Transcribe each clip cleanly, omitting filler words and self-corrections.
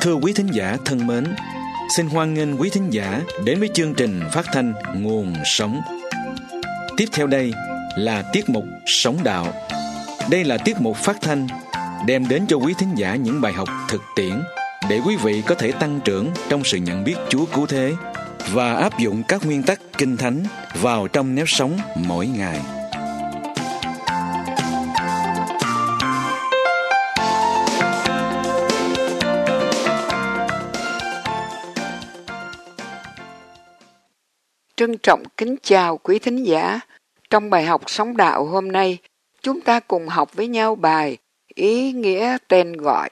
Thưa quý thính giả thân mến, xin hoan nghênh quý thính giả đến với chương trình phát thanh Nguồn Sống. Tiếp theo đây là tiết mục Sống Đạo. Đây là tiết mục phát thanh đem đến cho quý thính giả những bài học thực tiễn để quý vị có thể tăng trưởng trong sự nhận biết Chúa cứu thế và áp dụng các nguyên tắc Kinh Thánh vào trong nếp sống mỗi ngày. Trân trọng kính chào quý thính giả. Trong bài học Sống Đạo hôm nay, chúng ta cùng học với nhau bài Ý nghĩa tên gọi.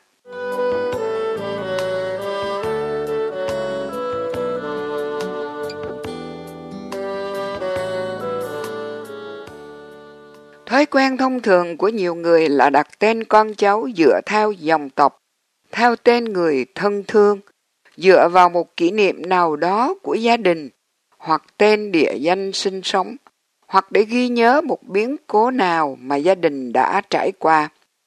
Thói quen thông thường của nhiều người là đặt tên con cháu dựa theo dòng tộc, theo tên người thân thương, dựa vào một kỷ niệm nào đó của gia đình, hoặc tên địa danh sinh sống, hoặc để ghi nhớ một biến cố nào mà gia đình đã trải qua.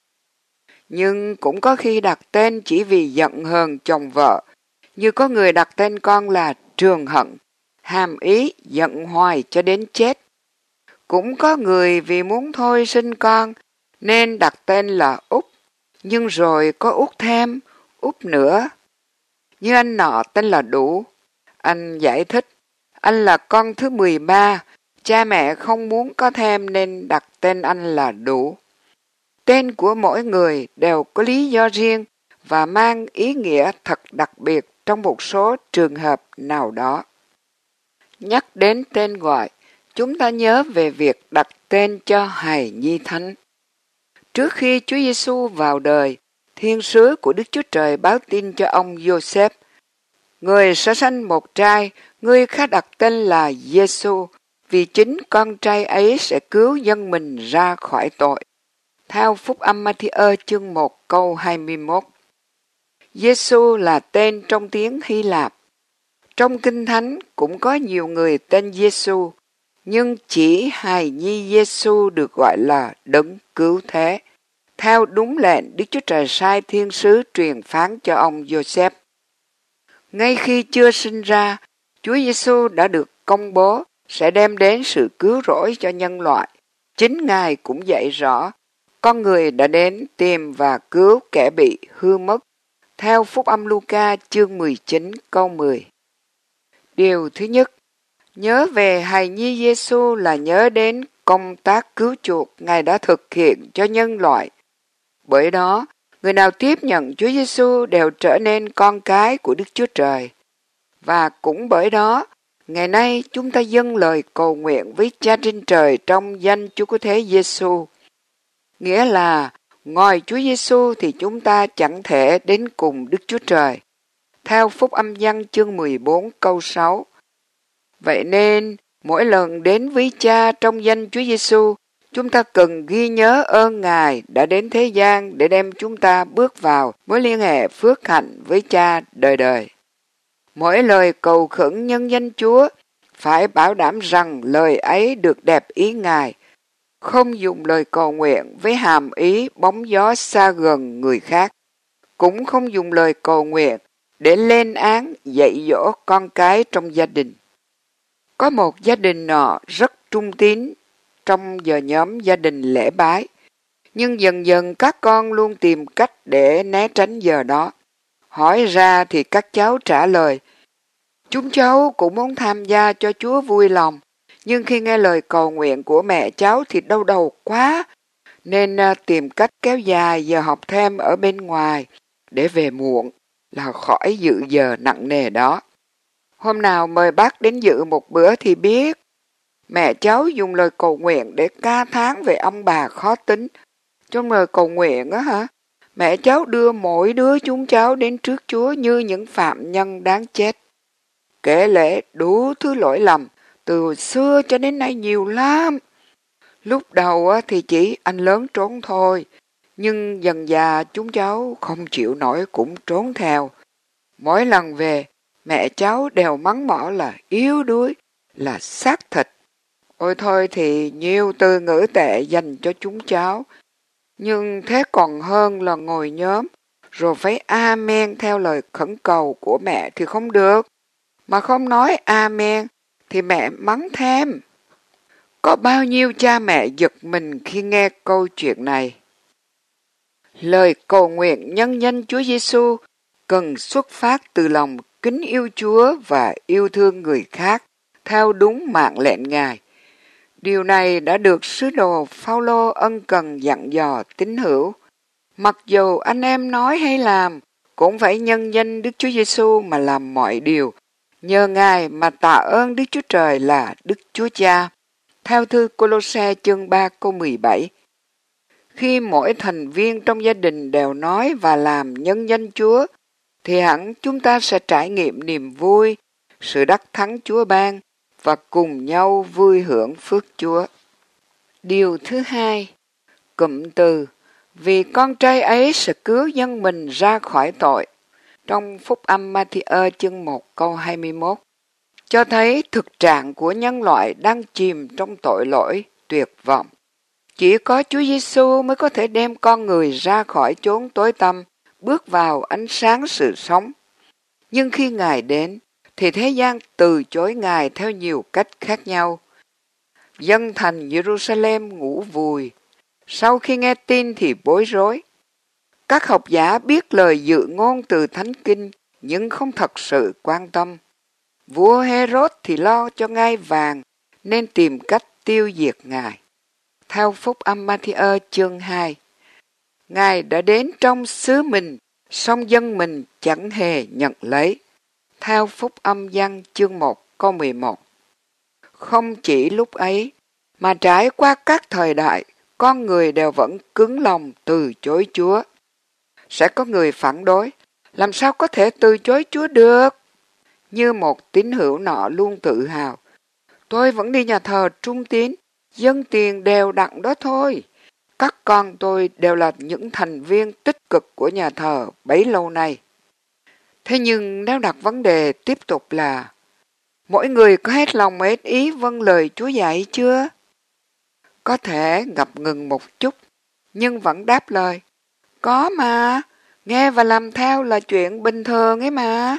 Nhưng cũng có khi đặt tên chỉ vì giận hờn chồng vợ, như có người đặt tên con là Trường Hận, hàm ý giận hoài cho đến chết. Cũng có người vì muốn thôi sinh con nên đặt tên là Út, nhưng rồi có Út thêm, Út nữa. Như anh nọ tên là Đủ. Anh giải thích, anh là con thứ 13, cha mẹ không muốn có thêm nên đặt tên anh là Đủ. Tên của mỗi người đều có lý do riêng và mang ý nghĩa thật đặc biệt trong một số trường hợp nào đó. Nhắc đến tên gọi, chúng ta nhớ về việc đặt tên cho hài nhi thánh. Trước khi Chúa Giêsu vào đời, thiên sứ của Đức Chúa Trời báo tin cho ông Giô-xép, người sẽ sanh một trai, ngươi khá đặt tên là Giêsu, vì chính con trai ấy sẽ cứu dân mình ra khỏi tội. Theo Phúc âm Ma-thi-ơ chương 1 câu 21. Giêsu là tên trong tiếng Hy Lạp. Trong Kinh Thánh cũng có nhiều người tên Giêsu, nhưng chỉ hài nhi Giêsu được gọi là Đấng Cứu Thế, theo đúng lệnh Đức Chúa Trời sai thiên sứ truyền phán cho ông Giô-xép. Ngay khi chưa sinh ra, Chúa Giêsu đã được công bố sẽ đem đến sự cứu rỗi cho nhân loại. Chính Ngài cũng dạy rõ, con người đã đến tìm và cứu kẻ bị hư mất, theo Phúc âm Luca chương 19 câu 10. Điều thứ nhất, nhớ về hài nhi Giêsu là nhớ đến công tác cứu chuộc Ngài đã thực hiện cho nhân loại. Bởi đó, người nào tiếp nhận Chúa Giêsu đều trở nên con cái của Đức Chúa Trời. Và cũng bởi đó, ngày nay chúng ta dâng lời cầu nguyện với Cha trên trời trong danh Chúa Cứu Thế Giêsu. Nghĩa là, ngoài Chúa Giêsu thì chúng ta chẳng thể đến cùng Đức Chúa Trời. Theo Phúc âm Giăng chương 14 câu 6. Vậy nên, mỗi lần đến với Cha trong danh Chúa Giêsu, chúng ta cần ghi nhớ ơn Ngài đã đến thế gian để đem chúng ta bước vào mối liên hệ phước hạnh với Cha đời đời. Mỗi lời cầu khẩn nhân danh Chúa phải bảo đảm rằng lời ấy được đẹp ý Ngài, không dùng lời cầu nguyện với hàm ý bóng gió xa gần người khác, cũng không dùng lời cầu nguyện để lên án dạy dỗ con cái trong gia đình. Có một gia đình nọ rất trung tín trong giờ nhóm gia đình lễ bái, nhưng dần dần các con luôn tìm cách để né tránh giờ đó. Hỏi ra thì các cháu trả lời, chúng cháu cũng muốn tham gia cho Chúa vui lòng, nhưng khi nghe lời cầu nguyện của mẹ cháu thì đau đầu quá, nên tìm cách kéo dài giờ học thêm ở bên ngoài để về muộn là khỏi dự giờ nặng nề đó. Hôm nào mời bác đến dự một bữa thì biết. Mẹ cháu dùng lời cầu nguyện để ca thán về ông bà khó tính. Trong lời cầu nguyện á hả, mẹ cháu đưa mỗi đứa chúng cháu đến trước Chúa như những phạm nhân đáng chết. Kể lể đủ thứ lỗi lầm, từ xưa cho đến nay nhiều lắm. Lúc đầu thì chỉ anh lớn trốn thôi, nhưng dần dà chúng cháu không chịu nổi cũng trốn theo. Mỗi lần về, mẹ cháu đều mắng mỏ là yếu đuối, là xác thịt. Ôi thôi thì nhiều từ ngữ tệ dành cho chúng cháu, nhưng thế còn hơn là ngồi nhóm, rồi phải amen theo lời khẩn cầu của mẹ thì không được, mà không nói amen thì mẹ mắng thêm. Có bao nhiêu cha mẹ giật mình khi nghe câu chuyện này. Lời cầu nguyện nhân danh Chúa Giêsu cần xuất phát từ lòng kính yêu Chúa và yêu thương người khác theo đúng mạng lệnh Ngài. Điều này đã được sứ đồ Phao-lô ân cần dặn dò tín hữu. Mặc dù anh em nói hay làm, cũng phải nhân danh Đức Chúa Giêsu mà làm mọi điều, nhờ Ngài mà tạ ơn Đức Chúa Trời là Đức Chúa Cha. Theo thư Cô-lô-se chương 3 câu 17. Khi mỗi thành viên trong gia đình đều nói và làm nhân danh Chúa, thì hẳn chúng ta sẽ trải nghiệm niềm vui, sự đắc thắng Chúa ban và cùng nhau vui hưởng phước Chúa. Điều thứ hai, cụm từ vì con trai ấy sẽ cứu dân mình ra khỏi tội, trong Phúc âm Ma-thi-ơ chương 1 câu 21, cho thấy thực trạng của nhân loại đang chìm trong tội lỗi, tuyệt vọng. Chỉ có Chúa Giêsu mới có thể đem con người ra khỏi chốn tối tăm, bước vào ánh sáng sự sống. Nhưng khi Ngài đến, thì thế gian từ chối Ngài theo nhiều cách khác nhau. Dân thành Jerusalem ngủ vùi, sau khi nghe tin thì bối rối. Các học giả biết lời dự ngôn từ Thánh Kinh, nhưng không thật sự quan tâm. Vua Herod thì lo cho ngai vàng, nên tìm cách tiêu diệt Ngài. Theo Phúc âm Ma-thi-ơ chương 2, Ngài đã đến trong xứ mình, song dân mình chẳng hề nhận lấy. Theo Phúc âm Giăng chương 1 câu 11. Không chỉ lúc ấy, mà trải qua các thời đại, con người đều vẫn cứng lòng từ chối Chúa. Sẽ có người phản đối, làm sao có thể từ chối Chúa được? Như một tín hữu nọ luôn tự hào, tôi vẫn đi nhà thờ trung tín, dâng tiền đều đặn đó thôi. Các con tôi đều là những thành viên tích cực của nhà thờ bấy lâu nay. Thế nhưng nếu đặt vấn đề tiếp tục là, mỗi người có hết lòng hết ý vâng lời Chúa dạy chưa? Có thể ngập ngừng một chút, nhưng vẫn đáp lời, có mà, nghe và làm theo là chuyện bình thường ấy mà.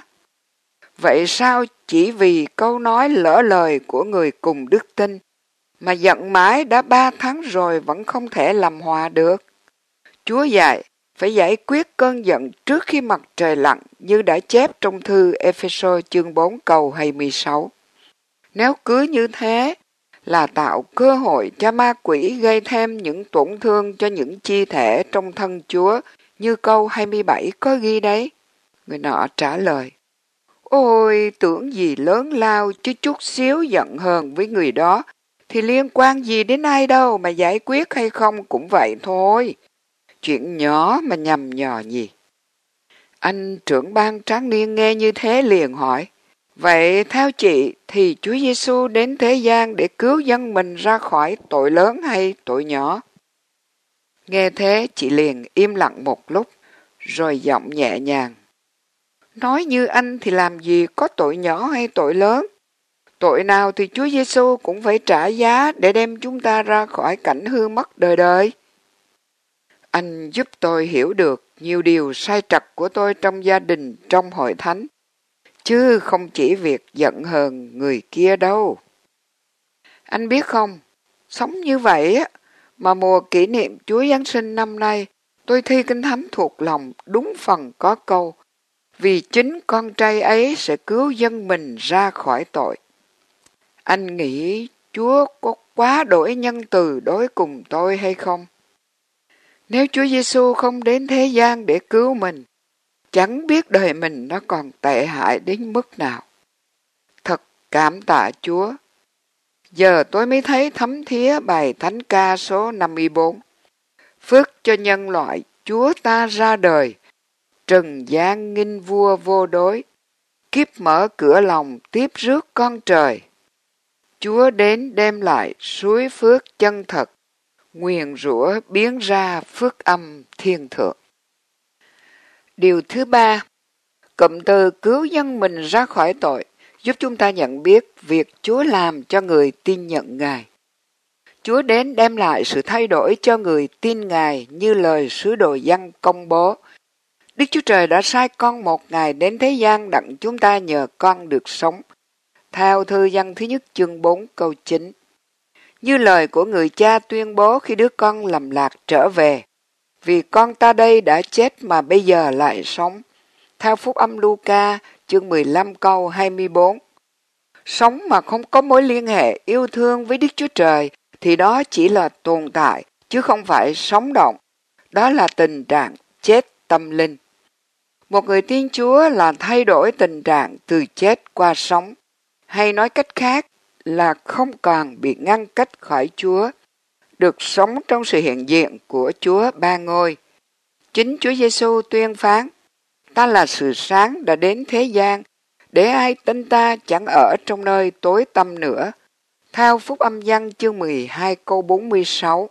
Vậy sao chỉ vì câu nói lỡ lời của người cùng đức tin, mà giận mãi đã 3 tháng rồi vẫn không thể làm hòa được? Chúa dạy, phải giải quyết cơn giận trước khi mặt trời lặn như đã chép trong thư Ê-phê-sô chương 4 câu 26. Nếu cứ như thế là tạo cơ hội cho ma quỷ gây thêm những tổn thương cho những chi thể trong thân Chúa như câu 27 có ghi đấy. Người nọ trả lời, ôi tưởng gì lớn lao chứ chút xíu giận hờn với người đó thì liên quan gì đến ai đâu, mà giải quyết hay không cũng vậy thôi. Chuyện nhỏ mà nhầm nhò gì. Anh trưởng ban tráng niên nghe như thế liền hỏi, vậy theo chị thì Chúa Giêsu đến thế gian để cứu dân mình ra khỏi tội lớn hay tội nhỏ? Nghe thế chị liền im lặng một lúc, rồi giọng nhẹ nhàng, nói như anh thì làm gì có tội nhỏ hay tội lớn. Tội nào thì Chúa Giêsu cũng phải trả giá để đem chúng ta ra khỏi cảnh hư mất đời đời. Anh giúp tôi hiểu được nhiều điều sai trật của tôi trong gia đình, trong hội thánh, chứ không chỉ việc giận hờn người kia đâu. Anh biết không, sống như vậy á, mà mùa kỷ niệm Chúa Giáng sinh năm nay, tôi thi Kinh Thánh thuộc lòng đúng phần có câu, vì chính con trai ấy sẽ cứu dân mình ra khỏi tội. Anh nghĩ Chúa có quá đổi nhân từ đối cùng tôi hay không? Nếu Chúa Giêsu không đến thế gian để cứu mình, chẳng biết đời mình nó còn tệ hại đến mức nào. Thật cảm tạ Chúa. Giờ tôi mới thấy thấm thía bài Thánh ca số 54. Phước cho nhân loại Chúa ta ra đời, trần gian nghinh vua vô đối, kiếp mở cửa lòng tiếp rước con trời. Chúa đến đem lại suối phước chân thật, nguyền rủa biến ra phước âm thiên thượng. Điều thứ ba, cụm từ cứu dân mình ra khỏi tội giúp chúng ta nhận biết việc Chúa làm cho người tin nhận Ngài. Chúa đến đem lại sự thay đổi cho người tin Ngài như lời sứ đồ Giăng công bố Đức Chúa Trời đã sai con một ngày đến thế gian đặng chúng ta nhờ con được sống. Theo thư Giăng thứ nhất chương 4 câu 9. Như lời của người cha tuyên bố khi đứa con lầm lạc trở về. Vì con ta đây đã chết mà bây giờ lại sống. Theo Phúc âm Luca chương 15 câu 24. Sống mà không có mối liên hệ yêu thương với Đức Chúa Trời thì đó chỉ là tồn tại, chứ không phải sống động. Đó là tình trạng chết tâm linh. Một người tin Chúa là thay đổi tình trạng từ chết qua sống, hay nói cách khác là không còn bị ngăn cách khỏi Chúa, được sống trong sự hiện diện của Chúa Ba Ngôi. Chính Chúa Giêsu tuyên phán, ta là sự sáng đã đến thế gian, để ai tin ta chẳng ở trong nơi tối tăm nữa. Theo Phúc âm Giăng chương 12 câu 46.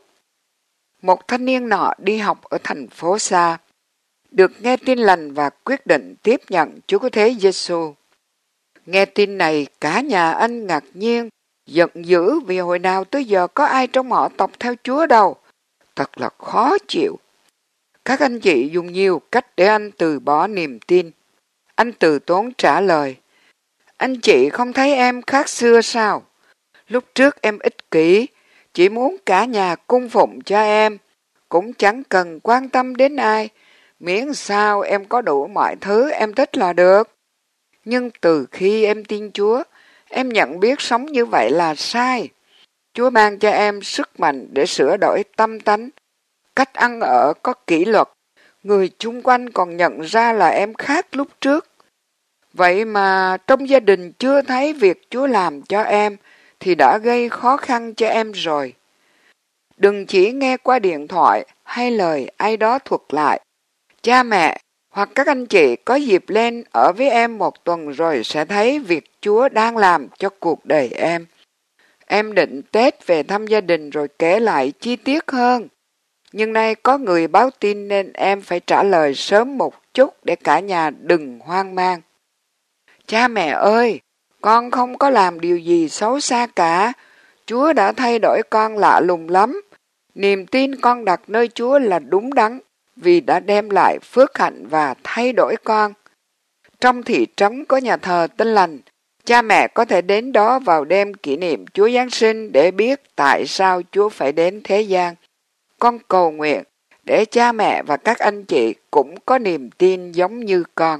Một thanh niên nọ đi học ở thành phố xa, được nghe tin lành và quyết định tiếp nhận Chúa Cứu Thế Giêsu. Nghe tin này, cả nhà anh ngạc nhiên, giận dữ vì hồi nào tới giờ có ai trong họ tộc theo Chúa đâu. Thật là khó chịu. Các anh chị dùng nhiều cách để anh từ bỏ niềm tin. Anh từ tốn trả lời, anh chị không thấy em khác xưa sao? Lúc trước em ích kỷ, chỉ muốn cả nhà cung phụng cho em, cũng chẳng cần quan tâm đến ai, miễn sao em có đủ mọi thứ em thích là được. Nhưng từ khi em tin Chúa, em nhận biết sống như vậy là sai. Chúa ban cho em sức mạnh để sửa đổi tâm tánh, cách ăn ở có kỷ luật. Người chung quanh còn nhận ra là em khác lúc trước. Vậy mà trong gia đình chưa thấy việc Chúa làm cho em thì đã gây khó khăn cho em rồi. Đừng chỉ nghe qua điện thoại hay lời ai đó thuật lại. Cha mẹ hoặc các anh chị có dịp lên ở với em một tuần rồi sẽ thấy việc Chúa đang làm cho cuộc đời em. Em định Tết về thăm gia đình rồi kể lại chi tiết hơn. Nhưng nay có người báo tin nên em phải trả lời sớm một chút để cả nhà đừng hoang mang. Cha mẹ ơi, con không có làm điều gì xấu xa cả. Chúa đã thay đổi con lạ lùng lắm. Niềm tin con đặt nơi Chúa là đúng đắn vì đã đem lại phước hạnh và thay đổi con. Trong thị trấn có nhà thờ Tin Lành, cha mẹ có thể đến đó vào đêm kỷ niệm Chúa Giáng sinh để biết tại sao Chúa phải đến thế gian. Con cầu nguyện để cha mẹ và các anh chị cũng có niềm tin giống như con.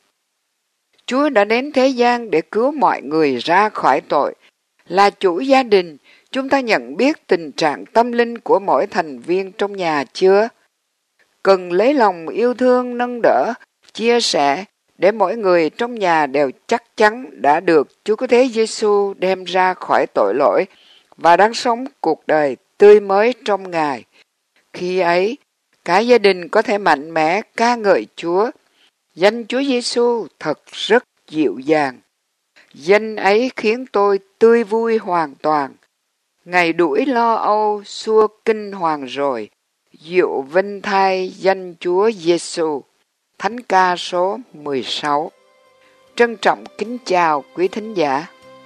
Chúa đã đến thế gian để cứu mọi người ra khỏi tội. Là chủ gia đình, chúng ta nhận biết tình trạng tâm linh của mỗi thành viên trong nhà chưa? Cần lấy lòng yêu thương nâng đỡ, chia sẻ để mỗi người trong nhà đều chắc chắn đã được Chúa Cứu Thế Giêsu đem ra khỏi tội lỗi và đang sống cuộc đời tươi mới trong Ngài. Khi ấy, cả gia đình có thể mạnh mẽ ca ngợi Chúa. Danh Chúa Giêsu thật rất dịu dàng. Danh ấy khiến tôi tươi vui hoàn toàn. Ngày đuổi lo âu xua kinh hoàng rồi. Diệu vinh thai danh Chúa Giêsu. Thánh ca số 16. Trân trọng kính chào quý thính giả.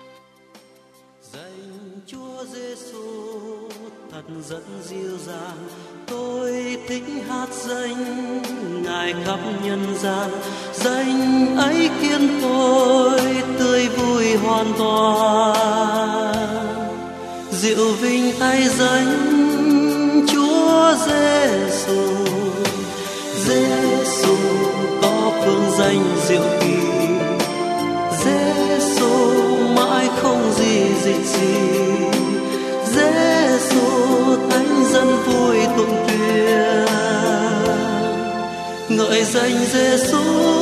Danh Chúa Giêsu thật dẫn dịu dàng. Tôi thích hát danh Ngài khắp nhân gian. Danh ấy khiến tôi tươi vui hoàn toàn. Diệu vinh thay danh Chúa Giêsu. Giêsu có phương danh diệu kỳ. Giêsu mãi không gì dịch gì. Giêsu thánh dân vui tụng tuyên. Ngợi danh Giêsu